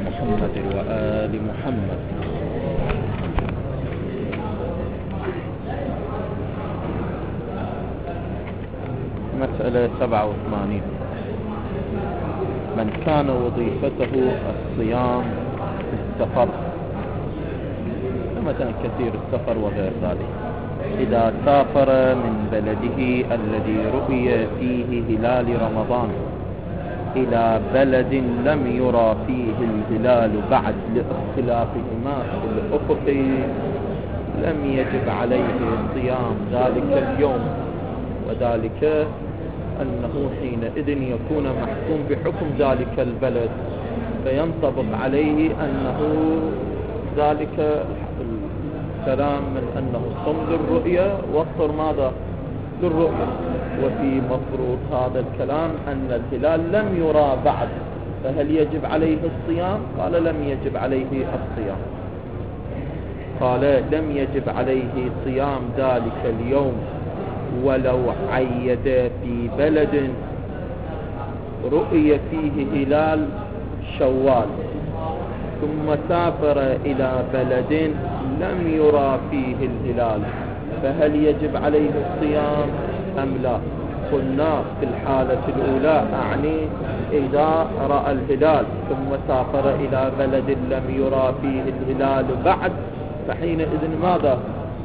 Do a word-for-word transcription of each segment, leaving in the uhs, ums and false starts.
محمد وآل محمد. مسألة سبعة وثمانين. من كان وظيفته الصيام في السفر، مثلا كثير السفر وغير ذلك، إذا سافر من بلده الذي رؤي فيه هلال رمضان إلى بلد لم يرى فيه الهلال بعد لاختلافهما في الأفق، لم يجب عليه صيام ذلك اليوم، وذلك أنه حينئذ يكون محكوم بحكم ذلك البلد، فينطبق عليه أنه ذلك الكلام من أنه صم للرؤية وفطر ماذا للرؤية. وفي مفروض هذا الكلام أن الهلال لم يرى بعد، فهل يجب عليه الصيام؟ قال لم يجب عليه الصيام. قال لم يجب عليه صيام ذلك اليوم ولو عيد في بلد رؤي فيه هلال شوال، ثم سافر إلى بلد لم يرى فيه الهلال، فهل يجب عليه الصيام أم لا؟ قلنا في الحالة الأولى، أعني إذا رأى الهلال ثم سافر إلى بلد لم يرى فيه الهلال بعد، فحينئذ ماذا؟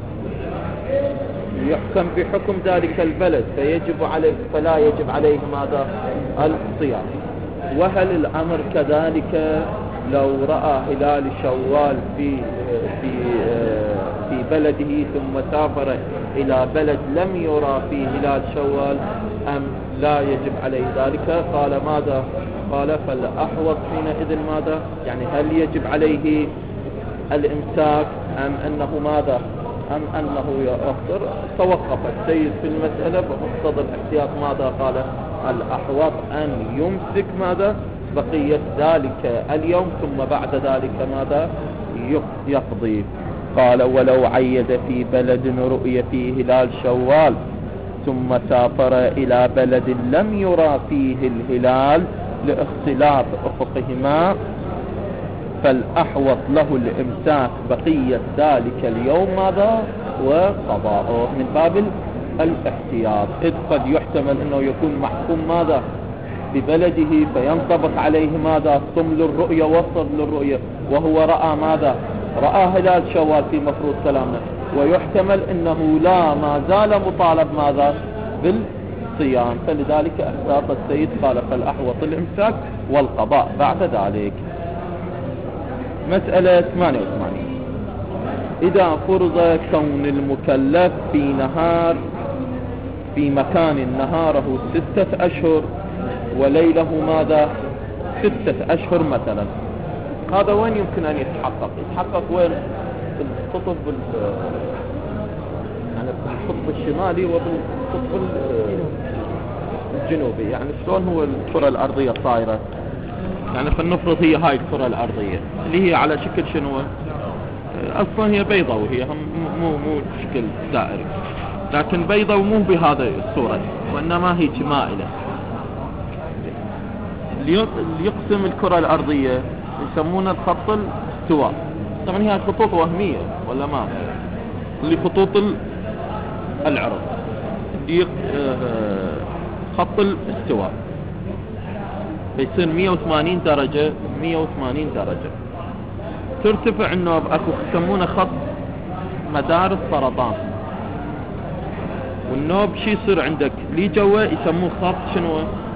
يحكم بحكم ذلك البلد، فيجب عليه فلا يجب عليه ماذا؟ الصيام. وهل الأمر كذلك لو رأى هلال شوال في في في بلده ثم سافر إلى بلد لم يرى فيه هلال شوال أم لا يجب عليه ذلك؟ قال ماذا؟ قال فالأحوط حينئذ ماذا؟ يعني هل يجب عليه الإمساك أم أنه ماذا؟ أم أنه يفطر؟ توقف السيد في المسألة بمقتضى الاحتياط. ماذا قال؟ الأحوط أن يمسك ماذا؟ بقية ذلك اليوم، ثم بعد ذلك ماذا؟ يقضي. قال ولو عيد في بلد رؤي فيه هلال شوال ثم سافر إلى بلد لم يرى فيه الهلال لاختلاف أفقهما، فالأحوط له الإمساك بقية ذلك اليوم ماذا؟ وقضاءه، من باب الاحتياط، إذ قد يحتمل أنه يكون محكوم ماذا؟ ببلده، فينطبق عليه ماذا؟ صم للرؤية وفطر للرؤية، وهو رأى ماذا؟ رأى هلال شوال في مفروض كلامنا، ويحتمل أنه لا ما زال مطالب ماذا؟ بالصيام. فلذلك احتاط السيد قال فالأحوط الإمساك والقضاء بعد ذلك. مسألة ثمانية وثمانين. إذا فرض كون المكلف في نهار في مكان نهاره ستة أشهر وليله ماذا؟ ستة أشهر مثلا، هذا وين يمكن أن يتحقق؟ يتحقق وين؟ في القطب يعني في القطب الشمالي وبالقطب الجنوبي. يعني شلون هو الكرة الأرضية صايرة؟ يعني فلنفرض هي هاي الكرة الأرضية اللي هي على شكل شنو؟ أصلا هي بيضة، وهي مو مو شكل دائري، لكن بيضة ومو بهذا الصورة، وإنما هي مائلة. اللي يقسم الكرة الأرضية يسمونه الخط الاستواء. طبعا هي خطوط وهمية ولا ما؟ اللي خطوط العرض دي خط الاستواء، بيصير مية وثمانين درجة مية وثمانين درجة. ترتفع النوب، اكو يسمونه خط مدار السرطان، والنوب شي يصير عندك لي جوا يسموه خط شنو؟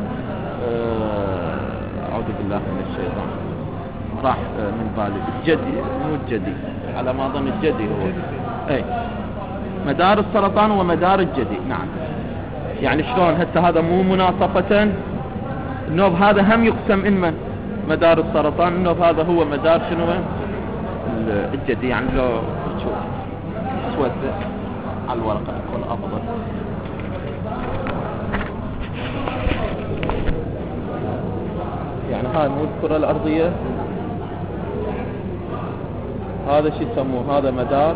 اعوذ بالله من الشيطان، راح من بالي. الجدي، مو الجدي، على ما اظن الجدي هو اي مدار السرطان ومدار الجدي. نعم، يعني شلون هسه هذا مو مناصفة؟ النوب هذا هم يقسم إما مدار السرطان، النوب هذا هو مدار شنو؟ الجدي. يعني لو تشوف اسود على الورقة يكون أفضل. يعني هاي مو الكرة الأرضية، هذا شو يسموه؟ هذا مدار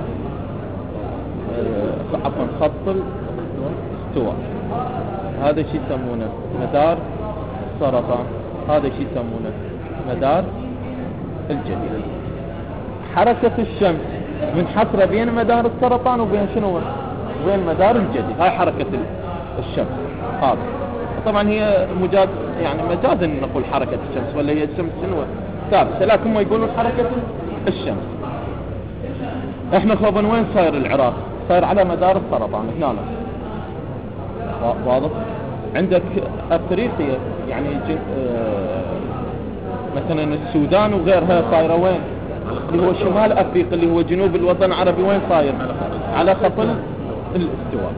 عفوا خط الاستواء. هذا شو يسمونه؟ مدار السرطان. هذا شو يسمونه؟ مدار الجدي. حركة الشمس منحصرة بين مدار السرطان وبين شنو؟ وبين مدار الجدي. هاي حركة الشمس. هذا طبعا هي مجاز، يعني مجازا نقول حركة الشمس، ولا هي الشمس شنو ثابتة، لكن هم يقولون حركة الشمس. احنا خوفا وين صاير العراق؟ صاير على مدار السرطان هنا. واضح؟ عندك افريقيا يعني آه مثلا السودان وغيرها صايره وين؟ اللي هو شمال افريقيا اللي هو جنوب الوطن العربي، وين صاير؟ على خط الاستواء.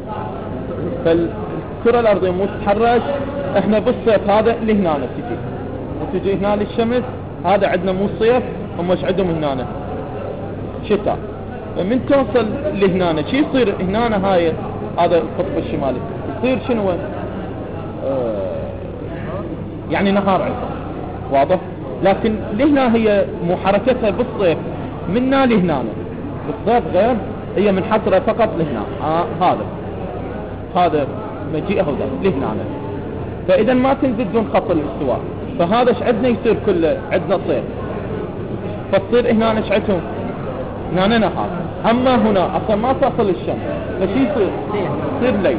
فالكرة الارضية مو تتحرك. احنا بالصيف هذا اللي هنا تجي وتجي هنا للشمس، هذا عندنا مو صيف، هم ايش عندهم هنا؟ شتاء. فمن توصل لهنا شي يصير هنا؟ هاي هذا القطب الشمالي يصير شنو؟ آه يعني نهار عندهم. واضح؟ لكن لهنا هي مو حركتها بالصيف منا لهنا، بالصيف غير، هي منحصرة فقط لهنا. آه هذا هذا مجيئه ده لهنا. فإذا ما تنزل دون خط الاستواء، فهذا ايش عندنا يصير؟ كله عندنا صيف، فتصير هنا ايش عندهم؟ هنا نهار. اما هنا اصلا ما تصل الشمس، فشي يصير؟ يصير ليل.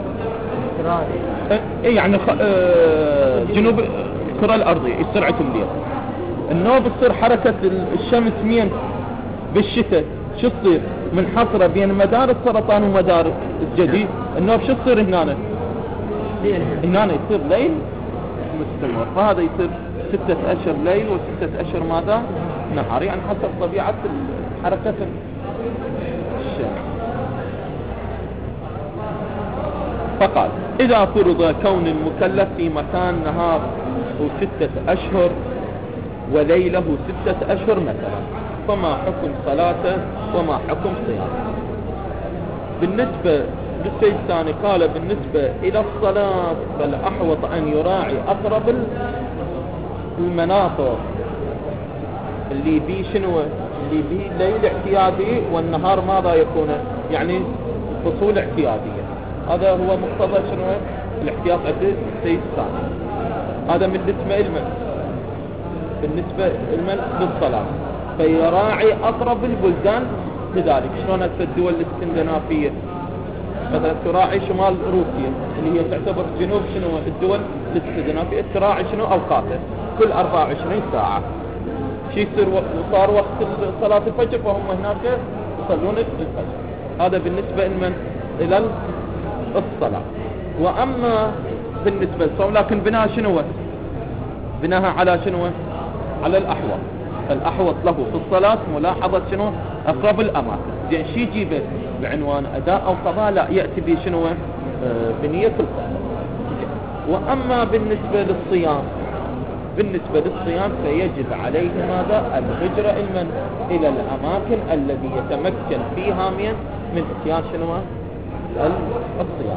اي يعني خ... آه جنوب الكرة الارضية يصير عندهم ليل. النوب تصير حركة الشمس مين؟ بالشتاء شو تصير؟ منحصرة بين مدار السرطان ومدار الجدي. النوب شو تصير هنا؟ هنا يصير ليل مستمر. فهذا يصير ستة اشهر ليل وستة اشهر ماذا؟ نهار، يعني حسب طبيعة حركة الشمس. فقال إذا فرض كون المكلف في مكان نهار ستة أشهر وليله ستة أشهر مثلا، فما حكم صلاته وما حكم صيامه؟ بالنسبة للسيد الثاني قال بالنسبة إلى الصلاة فالأحوط أن يراعي أقرب المناطق اللي بيه شنو؟ اللي بيه ليل اعتيادي والنهار ماذا يكون؟ يعني فصول اعتيادية. هذا هو مقتضى شنو؟ الاحتياط عند السيد الثاني. هذا بالنسبة المن بالنسبة المن للصلاة، فيراعي أقرب البلدان لذلك. شلون هسه الدول الاسكندنافية مثلا تراعي شمال روسيا اللي هي تعتبر جنوب شنو الدول الاسكندنافية، تراعي شنو أوقاته كل أربعة وعشرين ساعة. شي يصير وصار وقت صلاة الفجر فهم هناك يصلون الفجر. هذا بالنسبة لمن إلى الصلاة. وأما بالنسبة للصوم لكن بناها شنو؟ بناها على شنو؟ على الأحوط. الأحوط له في الصلاة ملاحظة شنو؟ أقرب الأماكن. يعني شي يجيبه بعنوان أداء أو قضاء، لا يأتي به شنو؟ آه بنية القضاء. وأما بالنسبة للصيام بالنسبة للصيام فيجب عليه ماذا؟ الهجرة المن إلى الأماكن الذي يتمكن فيها من من اتيان شنو؟ الصيام.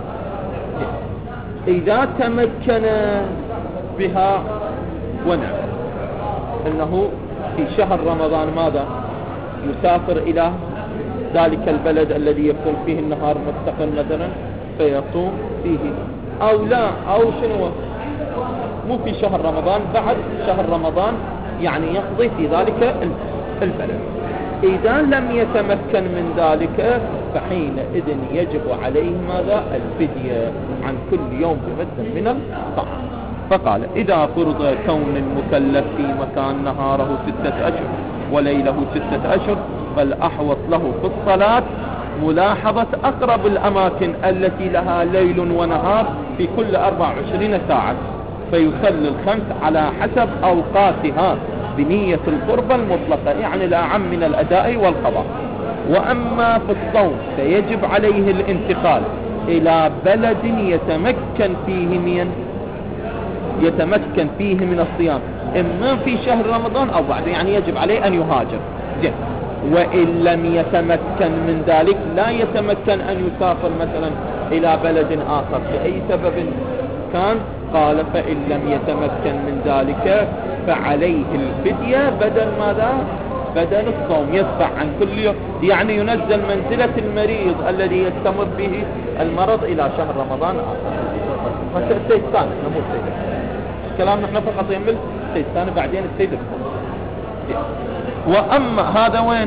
إذا تمكن بها ونعم أنه في شهر رمضان ماذا؟ يسافر إلى ذلك البلد الذي يكون فيه النهار مستقر مثلا فيصوم فيه، أو لا، أو شنو؟ مو في شهر رمضان، بعد شهر رمضان يعني يقضي في ذلك البلد. إذا لم يتمكن من ذلك فحينئذ يجب عليه ماذا؟ الفدية عن كل يوم بمد من الطعام. فقال إذا فرض كون المكلف في مكان نهاره ستة أشهر وليله ستة أشهر فالأحوط له في الصلاة ملاحظة أقرب الأماكن التي لها ليل ونهار في كل أربع وعشرين ساعة، فيصلي الخمس على حسب أوقاتها بنية القربة المطلقة، يعني الأعم من الأداء والقضاء. وأما في الصوم فيجب عليه الانتقال إلى بلد يتمكن فيه من يتمكن فيه من الصيام، إما في شهر رمضان أو بعد، يعني يجب عليه أن يهاجر. جه. وإن لم يتمكن من ذلك لا يتمكن أن يسافر مثلا إلى بلد آخر لأي سبب كان. قال فإن لم يتمكن من ذلك فعليه الفدية بدل ماذا؟ بدل الصوم، يدفع عن كل يوم، يعني ينزل منزلة المريض الذي يستمر به المرض إلى شهر رمضان آخر. السيد الثاني نمو السيد كلام نحن فقط يمل السيد الثاني بعدين السيد الثاني. وأما هذا وين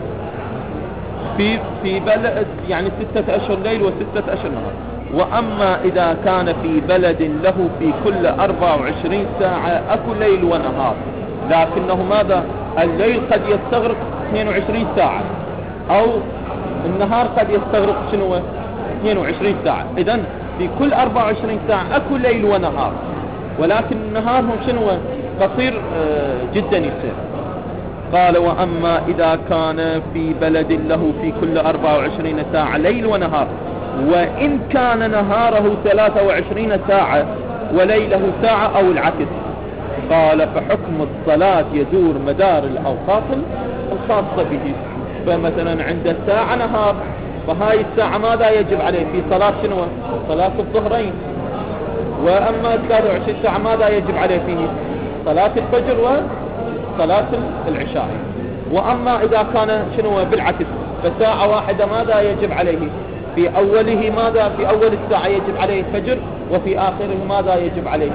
في في بلد يعني ستة أشهر ليل وستة أشهر نهار. وأما إذا كان في بلد له في كل أربع وعشرين ساعة أكو ليل ونهار، لكنه ماذا الليل قد يستغرق اثنين وعشرين ساعة أو النهار قد يستغرق شنو اثنين وعشرين ساعة. إذن في كل أربع وعشرين ساعة أكو ليل ونهار، ولكن النهار هم شنو قصير جدا يصير. قال وأما إذا كان في بلد له في كل أربع وعشرين ساعة ليل ونهار، وإن كان نهاره ثلاثة وعشرين ساعة وليله ساعة أو العكس، قال فحكم الصلاة يدور مدار الأوقات الخاصة به. فمثلا عند ساعة نهار، فهاي الساعة ماذا يجب عليه في صلاة شنو صلاة الظهرين. وأما ثلاثة وعشرين ساعة ماذا يجب عليه فيه صلاة الفجر وصلاة العشاء. وأما إذا كان شنو بالعكس، فساعة واحدة ماذا يجب عليه في أوله ماذا في أول الساعة يجب عليه الفجر، وفي آخره ماذا يجب عليه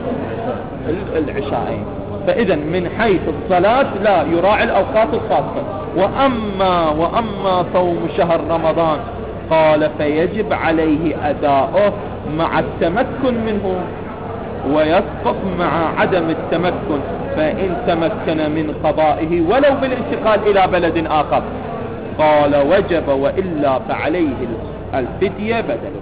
العشاء. فإذا من حيث الصلاة لا يراعي الأوقات الخاصة. وأما وأما صوم شهر رمضان قال فيجب عليه أداؤه مع التمكن منه، ويسقط مع عدم التمكن، فإن تمكن من قضائه ولو بالانتقال إلى بلد آخر قال وجب، وإلا فعليه الفدية بدله.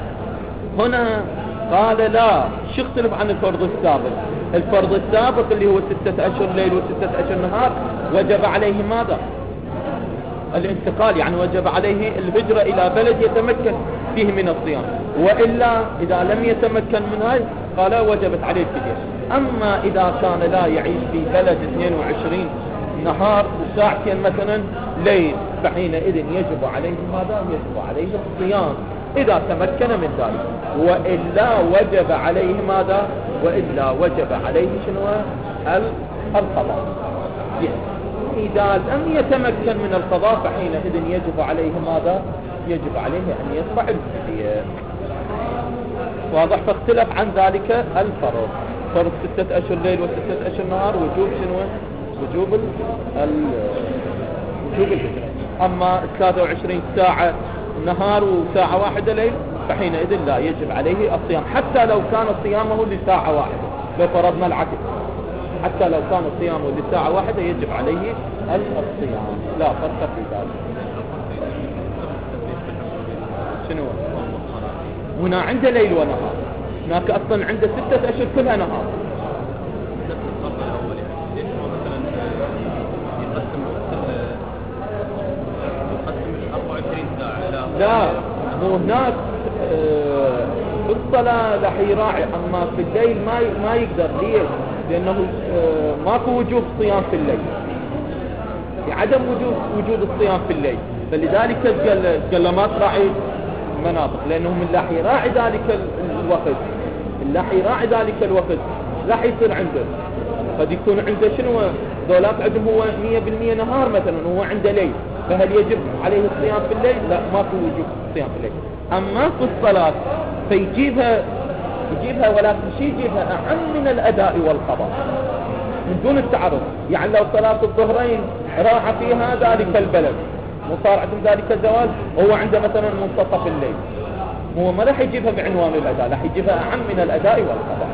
هنا قال لا شو يختلف عن الفرض السابق. الفرض السابق اللي هو ستة أشهر ليل وستة أشهر نهار وجب عليه ماذا الانتقال، يعني وجب عليه الهجرة إلى بلد يتمكن فيه من الصيام، وإلا إذا لم يتمكن من هاي قال وجبت عليه الفدية. أما إذا كان لا يعيش في بلد اثنين وعشرين نهار وساعتين مثلا ليل، فحينئذ يجب عليه ماذا يجب عليه الصيام إذا تمكن من ذلك، وإلا وجب عليه ماذا وإلا وجب عليه شنو القضاء. إذا لم يتمكن من القضاء فحينئذ يجب عليه ماذا يجب عليه أن يدفع الفدية. واضح؟ فاختلف عن ذلك الفرض، فرض ستة أشهر ليل وستة أشهر نهار وجوب شنو وجوب ال وجوب الفدية. أما ثلاثة وعشرين ساعة نهار وساعة واحدة ليل فحينئذ لا يجب عليه الصيام، حتى لو كان صيامه لساعة واحدة. لو فرضنا العكس، حتى لو كان صيامه لساعة واحدة يجب عليه الصيام، لا فرق في ذلك. شنو هنا عنده ليل ونهار، هناك أصلا عنده ستة أشهر كلها نهار. لا مو هناك آه في الصلاة رح يراعي، أما في الليل ما ما يقدر. ليش؟ لأنه آه ماكو وجوب صيام في الليل، في عدم وجود وجود الصيام في الليل، فلذلك قال قال ما تراعي مناطق، لأنه من راح يراعي ذلك الوقت، من راح يراعي ذلك الوقت راح يصير عنده قد يكون عنده شنو ذولاك عندهم هو مية بالمية نهار مثلا وهو عنده ليل، فهل يجب عليه الصيام في الليل؟ لا ما في وجوب الصيام في الليل. أما في الصلاة فيجيبها يجيبها ولكن شيء يجيبها أعم من الأداء والقضاء من دون التعرض. يعني لو صلاة الظهرين راح فيها ذلك البلد وصار عندهم ذلك الزواج وهو عنده مثلا منتصف الليل، هو ما راح يجيبها بعنوان الأداء، راح يجيبها أعم من الأداء والقضاء.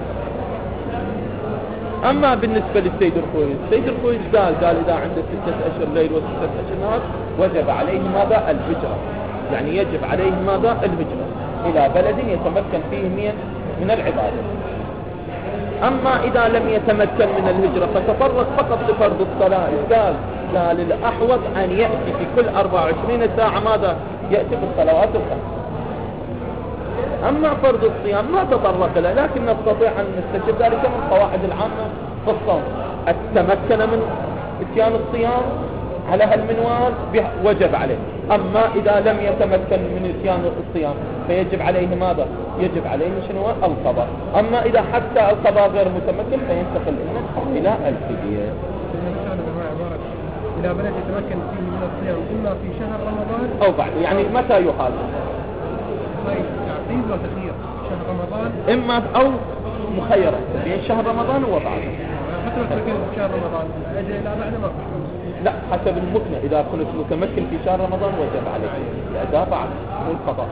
أما بالنسبة للسيد الخويز، السيد الخويز قال قال إذا عنده ستة أشهر ليل وستة أشهر نهار وجب عليه ماذا الهجرة، يعني يجب عليه ماذا الهجرة إلى بلد يتمكن فيه من من العبادة. أما إذا لم يتمكن من الهجرة فتفرق فقط لفرض الصلاة، قال قال الأحوط أن يأتي في كل أربع وعشرين ساعة ماذا يأتي بالصلوات الخمس. أما فرض الصيام ما تطرق له، لكن نستطيع أن نستشف ذلك من القواعد العامة في الصوم. التمكن من اتيان الصيام على هالمنوال وجب عليه. أما إذا لم يتمكن من اتيان الصيام فيجب عليه ماذا يجب عليه شنو القضاء. أما إذا حتى القضاء غير متمكن فينتقل إلى الفدية. إلى بلد يتمكن فيه من الصيام إما في شهر رمضان أو بعد، يعني متى يحال طيب تعقيد وتخيير شهر رمضان، إما أو مخيرة بين شهر رمضان وبعده. حتى لو تركت في شهر رمضان أجل لا بعد ما لا، حسب المكنة، إذا كنت متمكن في شهر رمضان وجب عليك الأداء بعد مو القضاء.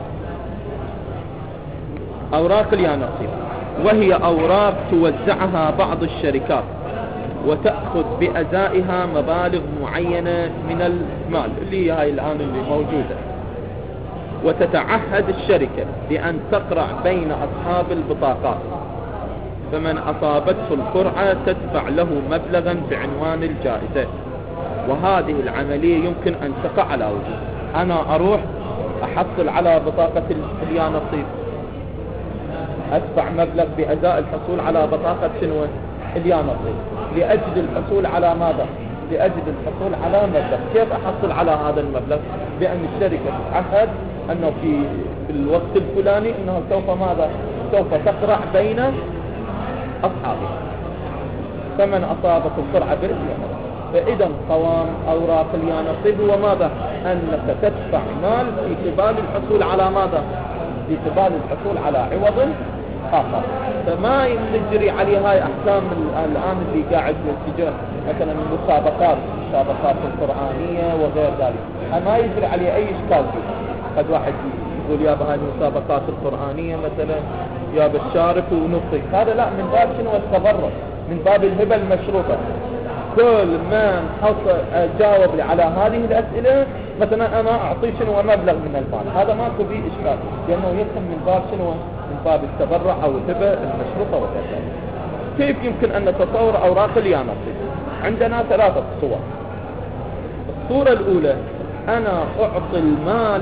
أوراق اليانصيب، وهي أوراق توزعها بعض الشركات وتأخذ بأدائها مبالغ معينة من المال اللي هي الآن اللي موجودة، وتتعهد الشركة بأن تقرع بين أصحاب البطاقات، فمن أصابته القرعة تدفع له مبلغا بعنوان الجائزة. وهذه العملية يمكن أن تقع على وجه أنا أروح أحصل على بطاقة اليانصيب، أدفع مبلغ بأداء الحصول على بطاقة شنو اليانصيب لأجل الحصول على ماذا؟ لأجل الحصول على مبلغ. كيف أحصل على هذا المبلغ؟ بأن الشركة تتعهد أنه في الوقت الفلاني أنه سوف ماذا؟ سوف تقرع بين أصحابها، فمن أصابت القرعة بإثم. فإذا قوام أوراق اليانصيب هو ماذا؟ أنك تدفع مال في قبال الحصول على ماذا؟ في قبال الحصول على عوض آخر. فما يجري عليه هاي أحكام الآن اللي قاعد يتجه مثلا المسابقات المسابقات القرآنية وغير ذلك، ما يجري عليه أي إشكال فيه. قد واحد يقول يا بهاي المسابقات القرآنية مثلا يا بالشارك ونصي، هذا لا، من باب شنو التبرع، من باب الهبة المشروطة. كل من حصل جاوب لي على هذه الأسئلة مثلا أنا أعطيه شنو مبلغ من المال، هذا ماكو فيه إشكال، لأنه يدخل من باب شنو من باب التبرع أو الهبة المشروطة وغير. كيف يمكن أن نتصور أوراق اليانصيب؟ عندنا ثلاثة صور. الصورة الأولى أنا أعطي المال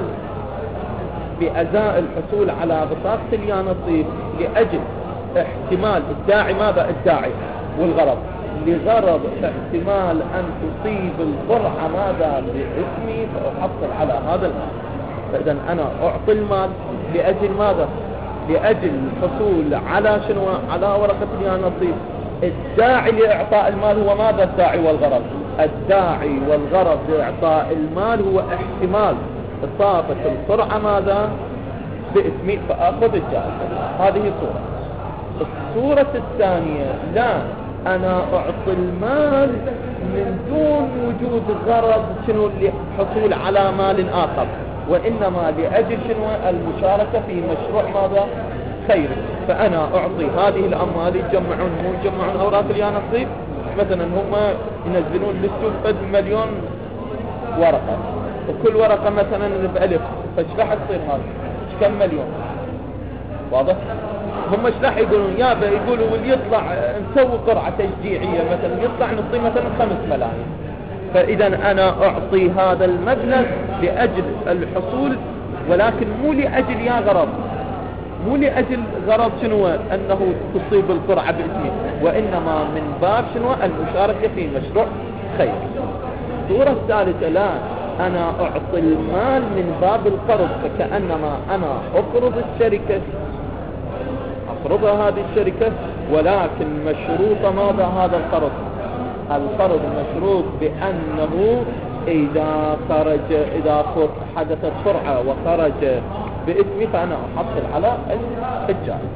بأداء الحصول على بطاقة اليانصيب لأجل احتمال الداعي ماذا؟ الداعي والغرض، لغرض احتمال أن تصيب القرعة ماذا؟ باسمي، فأحصل على هذا المال. فإذا أنا أعطي المال لأجل ماذا؟ لأجل الحصول على شنو؟ على ورقة اليانصيب. الداعي لإعطاء المال هو ماذا؟ الداعي والغرض. الداعي والغرض لإعطاء المال هو احتمال إصابة القرعة ماذا؟ باسمي، فأخذ الجائزة. هذه صورة. الصورة الثانية لا، أنا أعطي المال من دون وجود غرض شنو لحصول على مال آخر، وإنما لأجل شنو؟ المشاركة في مشروع ماذا؟ خير. فأنا أعطي هذه الأموال يجمعون مو يجمعون أوراق اليانصيب، مثلا هم ينزلون للسوق مليون ورقة، وكل ورقة مثلا بألف، فايش راح تصير هذا؟ كم مليون؟ واضح؟ هم ايش راح يقولون؟ يابا يقولوا واللي يطلع نسوي قرعة تشجيعية مثلا يطلع نعطي مثلا خمس ملايين. فإذا أنا أعطي هذا المبلغ لأجل الحصول، ولكن مو لأجل يا غرض، مو لأجل غرض شنو أنه تصيب القرعة باسمي، وإنما من باب شنو؟ المشاركة في مشروع خير. الصورة الثالثة لا، أنا أعطي المال من باب القرض، فكأنما أنا أقرض الشركة، أقرضها هذه الشركة، ولكن مشروط ماذا هذا القرض؟ القرض مشروط بأنه إذا خرج إذا حدثت قرعة وخرج باسمي فأنا أحصل على الجائزة.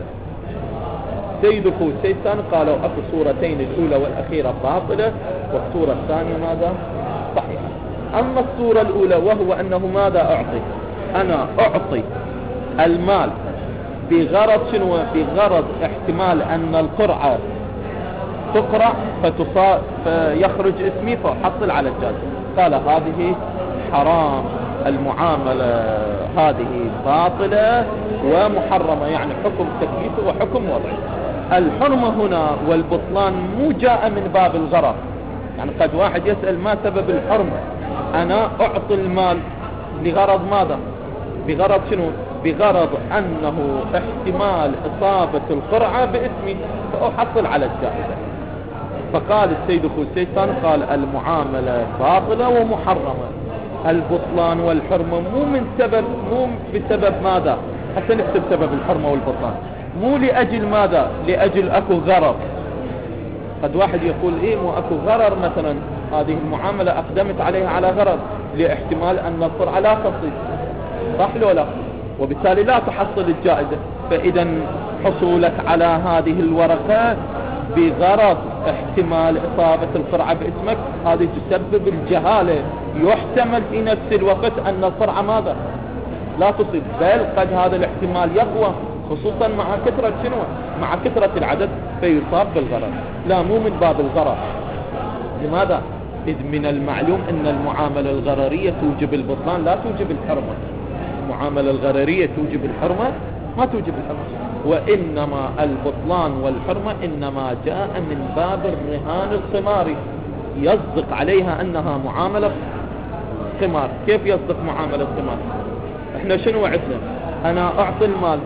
سيد الخوسيسان قالوا أكو صورتين، الأولى والأخيرة باطلة، والصورة الثانية ماذا؟ صحيحة. أما الصورة الأولى وهو أنه ماذا أعطي؟ أنا أعطي المال بغرض شنو؟ بغرض احتمال أن القرعة تقرأ فتصا... فيخرج اسمي فأحصل على الجائزة. قال هذه حرام، المعاملة هذه باطلة ومحرمة، يعني حكم تكليفي وحكم وضعي. الحرمة هنا والبطلان مو جاء من باب الغرض، يعني قد واحد يسأل ما سبب الحرمة؟ أنا أعطي المال لغرض ماذا؟ بغرض شنو؟ بغرض أنه احتمال إصابة القرعة باسمي فأحصل على الجائزة. فقال السيد خوسيسان قال المعاملة باطلة ومحرمة. البطلان والحرمة مو من سبب، مو بسبب ماذا؟ حتى نكتب سبب الحرمة والبطلان، مو لأجل ماذا؟ لأجل أكو غرض. قد واحد يقول إيه مو أكو غرر، مثلا هذه المعاملة أقدمت عليها على غرض لاحتمال أن القرعة لا تصل، صح لو لا؟ وبالتالي لا تحصل الجائزة. فإذا حصولك على هذه الورقة بغرض احتمال إصابة القرعة باسمك، هذه تسبب الجهالة. يحتمل في نفس الوقت أن القرعة ماذا لا تصيب، بل قد هذا الاحتمال يقوى، خصوصا مع كثرة شنو، مع كثرة العدد، فيصاب بالغرض. لا، مو من باب الغرض. لماذا؟ إذ من المعلوم أن المعاملة الغررية توجب البطلان لا توجب الحرمة. المعاملة الغررية توجب الحرمة، ما توجب الحرمة. وإنما البطلان والحرمة إنما جاء من باب الرهان القماري، يصدق عليها أنها معاملة قمار. كيف يصدق معاملة قمار؟ احنا شنو وعدنا؟ أنا أعطي المال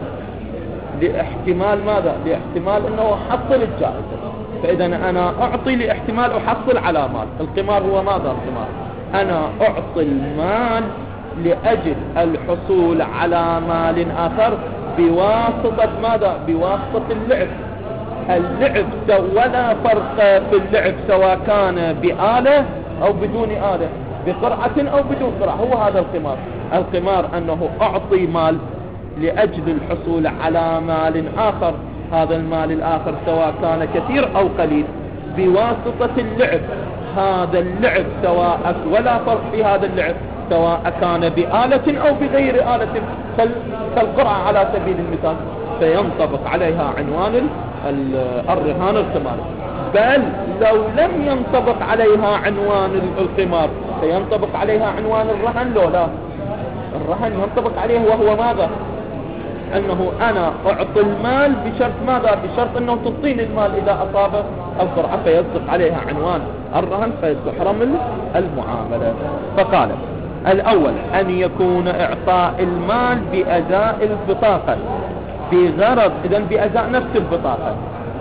لاحتمال ماذا؟ لاحتمال أنه أحصل الجائزة. فإذا أنا أعطي لاحتمال أحصل على مال. القمار هو ماذا؟ القمار أنا أعطي المال لأجل الحصول على مال آخر بواسطة ماذا؟ بواسطة اللعب. اللعب ولا فرق في اللعب سواء كان بآلة أو بدون آلة، بقرعة أو بدون قرعة، هو هذا القمار. القمار أنه أعطي مال لأجل الحصول على مال آخر، هذا المال الآخر سواء كان كثير أو قليل بواسطة اللعب. هذا اللعب سواء ولا فرق في هذا اللعب سواء كان بآلة أو بغير آلة، كالقرعة على سبيل المثال، فينطبق عليها عنوان الرهان القماري. بل لو لم ينطبق عليها عنوان القمار فينطبق عليها عنوان الرهن. لو لا، الرهن ينطبق عليه وهو ماذا؟ أنه أنا أعطي المال بشرط ماذا؟ بشرط أنه تعطيني المال إذا أصاب القرعة، فيصدق عليها عنوان الرهن فتحرم المعاملة. فقال الأول أن يكون إعطاء المال بأداء البطاقة بغرض، إذن بأداء نفس البطاقة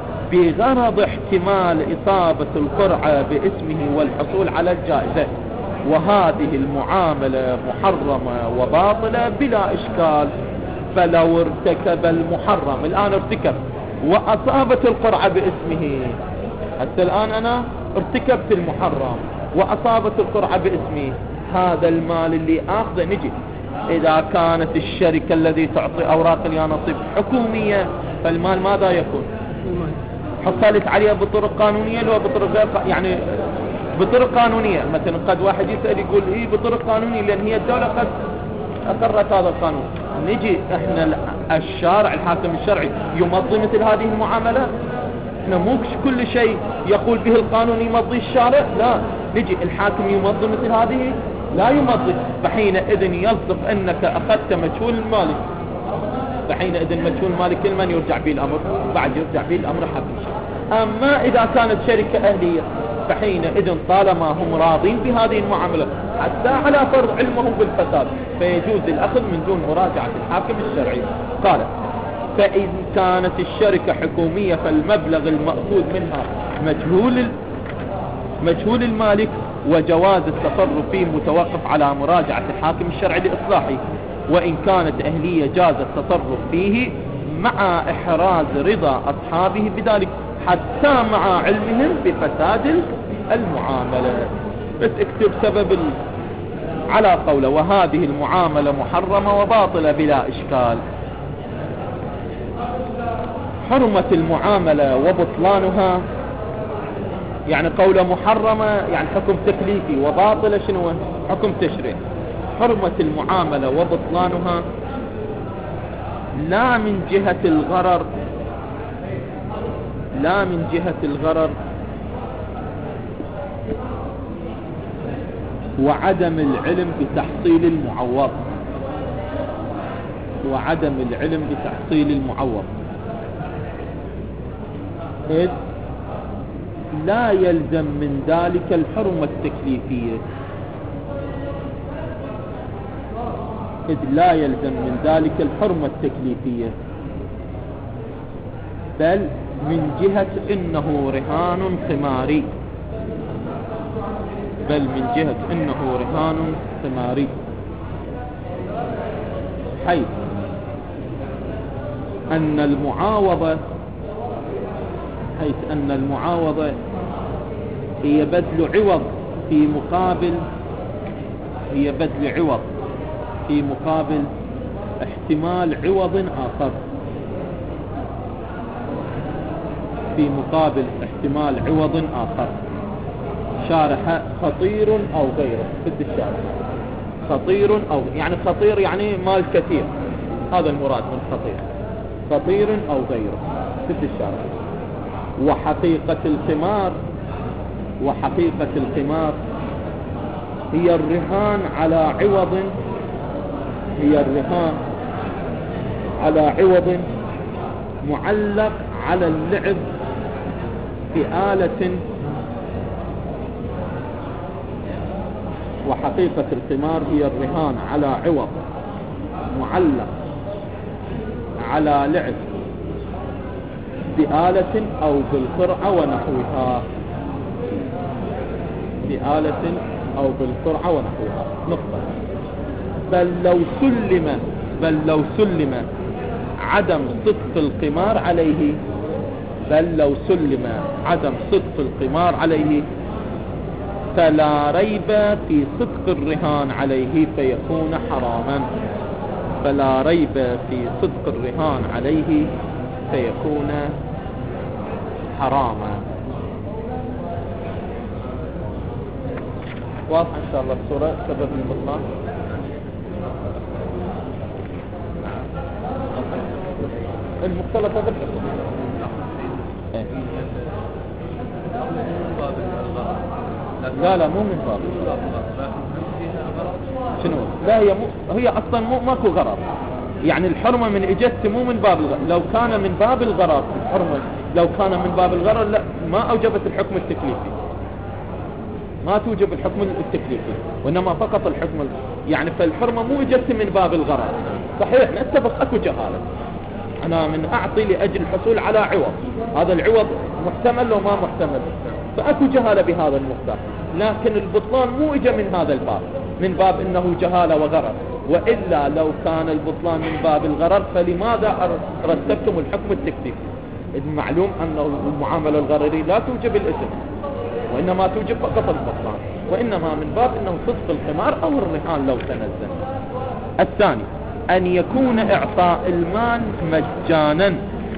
بغرض احتمال إصابة القرعة باسمه والحصول على الجائزة، وهذه المعاملة محرمة وباطلة بلا إشكال. فلو ارتكب المحرم، الآن ارتكب وأصابت القرعة باسمه، حتى الآن أنا ارتكبت المحرم وأصابت القرعة باسمي، هذا المال اللي آخذه نجي إذا كانت الشركة الذي تعطي أوراق اليانصيب حكومية فالمال ماذا يكون؟ حصلت عليها بطرق قانونية لو بطرق غير يعني بطرق قانونية. مثلا قد واحد يسأل يقول إيه بطرق قانونية لأن هي الدولة قد أقرت هذا القانون. نجي إحنا الشارع الحاكم الشرعي يمضي مثل هذه المعاملة؟ إحنا مو كل شيء يقول به القانون يمضي الشارع، لا، نجي الحاكم يمضي مثل هذه؟ لا يمضي. فحينئذ يصدق أنك أخذت مجهول المالك، فحينئذ مجهول مالك لمن يرجع به الأمر؟ بعد يرجع به الأمر حاكم الشرعي. أما إذا كانت شركة أهلية فحينئذ طالما هم راضين بهذه المعاملة حتى على فرض علمهم بالفساد فيجوز الأخذ من دون مراجعة الحاكم الشرعي. قال فإن كانت الشركة حكومية فالمبلغ المأخوذ منها مجهول مجهول المالك، وجواز التصرف فيه متوقف على مراجعة الحاكم الشرعي لإصلاحه. وإن كانت أهلية جاز التصرف فيه مع إحراز رضا أصحابه بذلك حتى مع علمهم بفساد المعاملة. بس اكتب سبب ال... على قوله وهذه المعاملة محرمة وباطلة بلا إشكال. حرمة المعاملة وبطلانها، يعني قوله محرمة يعني حكم تكليفي، وباطلة شنو؟ حكم تشريع. حرمة المعاملة وبطلانها لا من جهة الغرر، لا من جهة الغرر وعدم العلم بتحصيل المعوض، وعدم العلم بتحصيل المعوض، إذ لا يلزم من ذلك الحرمة التكليفية، إذ لا يلزم من ذلك الحرمة التكليفية، بل من جهة إنه رهان قماري، بل من جهة إنه رهان قماري، حيث أن المعاوضة حيث أن المعاوضة هي بذل عوض في مقابل هي بذل عوض في مقابل احتمال عوض آخر. في مقابل احتمال عوض آخر. شارح خطير أو غيره في الشارح، خطير أو يعني خطير يعني مال كثير، هذا المراد من خطير، خطير أو غيره في الشارح. وحقيقة القمار، وحقيقة القمار هي الرهان على عوض، هي الرهان على عوض معلق على اللعب بآلة. وحقيقة القمار هي الرهان على عوض معلق على لعب بآلة أو بالقرعة ونحوها، بآلة أو بالقرعة ونحوها. نقطة. بل لو سلم بل لو سلم عدم صدق القمار عليه، بل لو سلم عدم صدق القمار عليه فلا ريب في صدق الرهان عليه فيكون حراما، فلا ريب في صدق الرهان عليه فيكون حراما. واضح إن شاء الله الصورة. سبب البطلان المختلطة بالحكم. إيه؟ لا لا مو من باب. شنو؟ لا هي مو، هي اصلا مو ماكو غرض. يعني الحرمة من اجت مو من باب الغرض. لو كان من باب الغرض الحرمة، لو كان من باب الغرض لا ما اوجبت الحكم التكليفي، ما توجب الحكم التكليفي، وانما فقط الحكم. يعني فالحرمة مو اجت من باب الغرض. صحيح نتفق اكو جهالة، انا من اعطي لاجل الحصول على عوض، هذا العوض محتمل لو ما محتمل، فاكو جهالة بهذا المقدار. لكن البطلان مو اجى من هذا الباب، من باب انه جهالة وغرض. والا لو كان البطلان من باب الغرض فلماذا رتبتم الحكم التكليفي؟ المعلوم ان المعاملة الغررية لا توجب الاثم، وانما توجب فقط البطلان، وانما من باب انه صدق القمار او الرهان لو تنزل. الثاني ان يكون اعطاء المال مجانا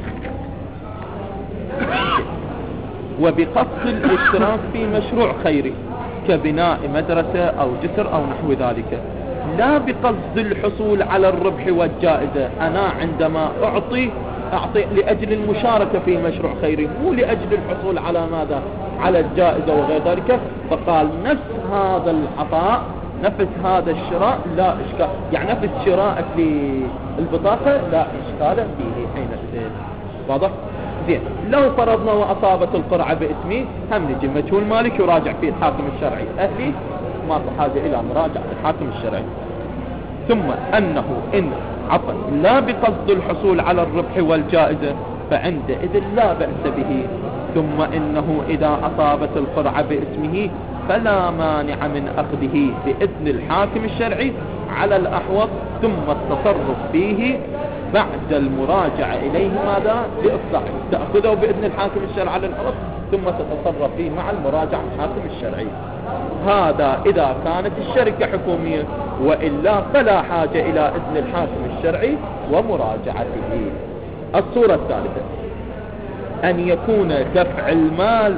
وبقصد الاشتراك في مشروع خيري كبناء مدرسة او جسر او نحو ذلك، لا بقصد الحصول على الربح والجائزة. انا عندما اعطي اعطي لاجل المشاركة في مشروع خيري، مو لاجل الحصول على ماذا؟ على الجائزة وغير ذلك. فقال نفس هذا العطاء، نفس هذا الشراء لا اشكال، يعني نفس شراءك للبطاقة لا اشكال فيه حينئذ. واضح؟ زين. لو فرضنا واصابت القرعة باسمي، هم نجي مجهول مالك يراجع فيه الحاكم الشرعي، اهلي ما في حاجة الى مراجعة الحاكم الشرعي. ثم انه ان عفوا لا بقصد الحصول على الربح والجائزة فعندئذ لا بأس به. ثم انه اذا اصابت القرعة باسمه فلا مانع من اخذه باذن الحاكم الشرعي على الاحوط، ثم التصرف فيه بعد المراجعة اليه ماذا؟ باصلاحه. تأخذه باذن الحاكم الشرعي على الاحوط ثم تتصرف فيه مع المراجعة الحاكم الشرعي. هذا اذا كانت الشركة حكومية، والا فلا حاجة الى اذن الحاكم الشرعي ومراجعته. الصورة الثالثة ان يكون دفع المال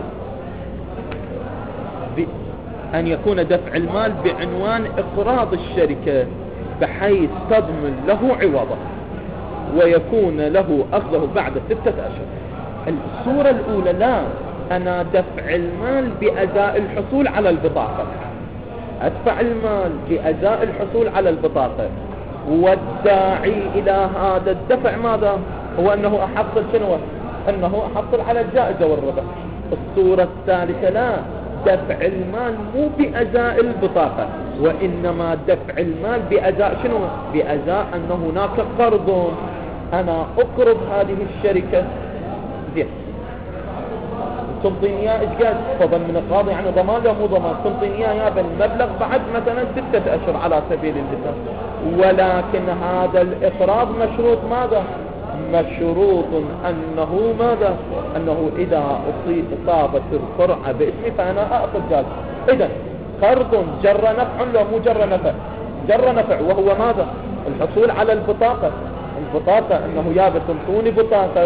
ب... ان يكون دفع المال بعنوان اقراض الشركة بحيث تضمن له عوضه ويكون له اخذه بعد ستة اشهر. الصورة الاولى لا، انا دفع المال باداء الحصول على البطاقة، ادفع المال باداء الحصول على البطاقة، والداعي الى هذا الدفع ماذا؟ هو انه احصل شنو؟ انه احصل على الجائزة والربح. الصورة الثالثة لا، دفع المال مو بأداء البطاقة، وإنما دفع المال بأداء شنو؟ بأداء أن هناك قرض، أنا أقرض هذه الشركة. زين، تنطيني إياه إيش قد؟ فضمن القاضي يعني ضمان لو مو ضمان، تنطيني إياه يا بالمبلغ بعد مثلا ستة أشهر على سبيل المثال، ولكن هذا الإقراض مشروط ماذا؟ مشروط أنه ماذا؟ أنه إذا أصابت القرعة باسمي فأنا أأخذ جائزة. إذن قرض جر نفع لو مو جر نفع؟ جر نفع، وهو ماذا؟ الحصول على البطاقة. البطاقة أنه يا بتنطوني بطاقة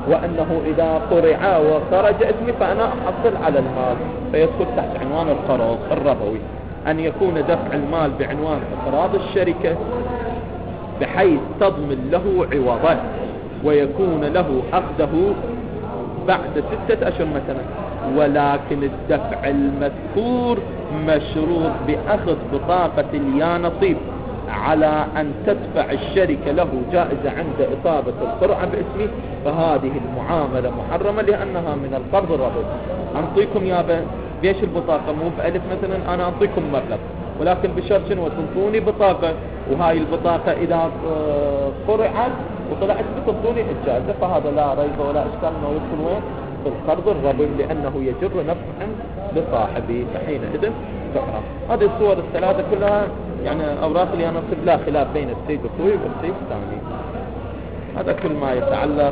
وأنه إذا قرع وخرج اسمي فأنا أحصل على المال، فيدخل تحت عنوان القراض الربوي، أن يكون دفع المال بعنوان إقراض الشركة بحيث تضمن له عوضه، ويكون له أخذه بعد ستة أشهر مثلا، ولكن الدفع المذكور مشروط بأخذ بطاقة اليا نصيب على أن تدفع الشركة له جائزة عند إصابة القرعة باسمه، فهذه المعاملة محرمة لأنها من القرض الربوي. أنطيكم يا بيش البطاقة مو بألف مثلا، أنا أنطيكم مبلغ ولكن بشرط شنو تنطوني بطاقة، وهاي البطاقة إذا قرعت وطلعت بتنطوني الجائزة، فهذا لا ريب ولا إشكال أنه يدخل وين في القرض الربوي لأنه يجر نفعا لصاحبه، فحينئذ تحرم. هذه الصور الثلاثة كلها يعني أوراق اليانصيب لا خلاف بين السيد الخوي والسيد الثاني. هذا كل ما يتعلق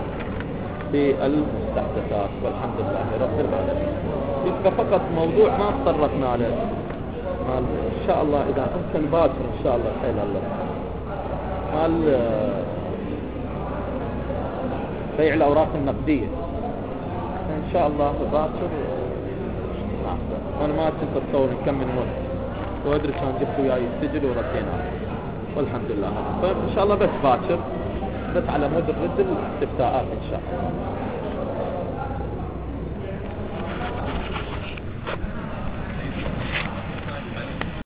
بالمستحدثات، والحمد لله رب العالمين. يبقى فقط موضوع ما تطرقنا له إن شاء الله إذا أمكن باكر إن شاء الله خير الله مال بيع الأوراق النقدية إن شاء الله باكر. أنا ما كنت أتصور نكمل وقت وأدري كان جبت وياي السجل وردينا، والحمد لله. فإن شاء الله بس باكر بس على مود الرد الاستفتاءات إن شاء الله.